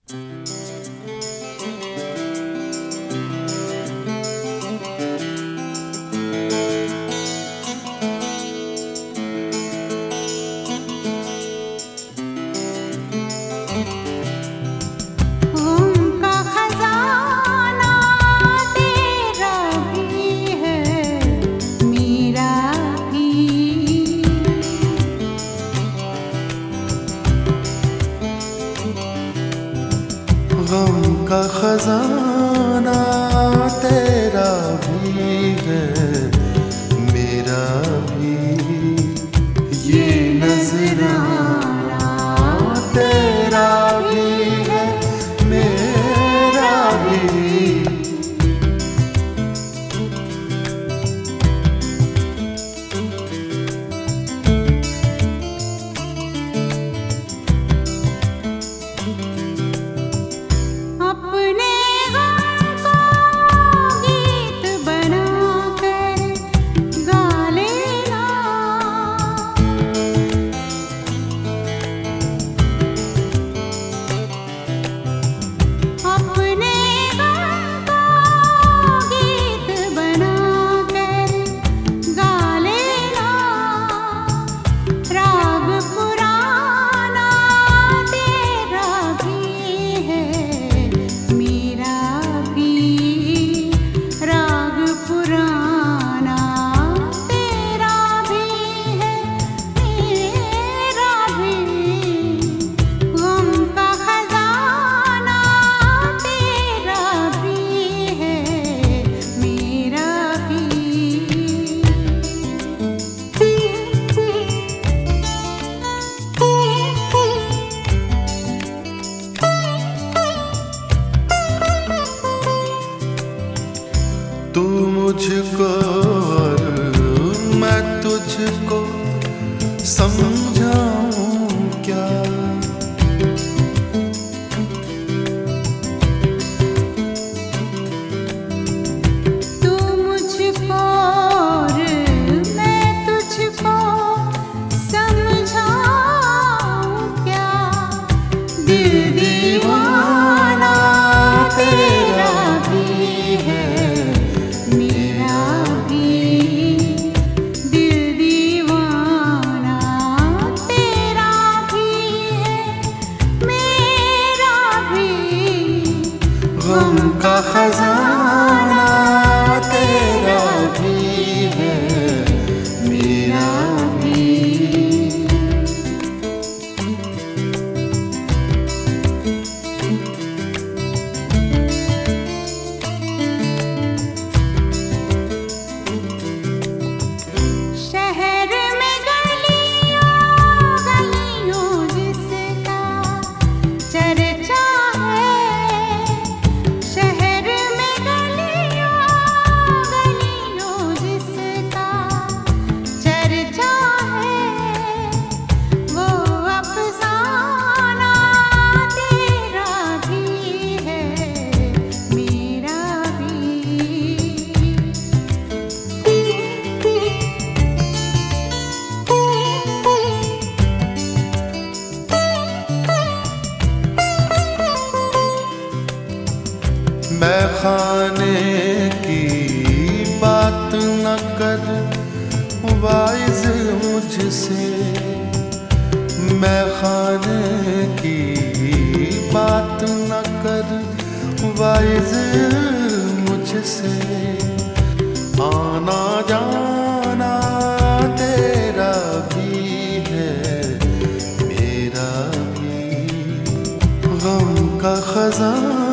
गम का खजाना तेरा भी है मेरा भी, ये नजराना तेरा भी है मेरा भी। तू मुझको और मैं तुझको समझाऊं क्या, तू मुझको और मैं तुझको समझाऊं क्या। दिल दीवाना तेरा भी है मेरा भी, दिल दीवाना तेरा भी है मेरा भी। गम का खजाना तेरा भी है मेरा भी। मैं खाने की बात न कर वाइज मुझसे, मैं खाने की बात न कर वाइज मुझसे। आना जाना तेरा भी है मेरा भी, गम का खजाना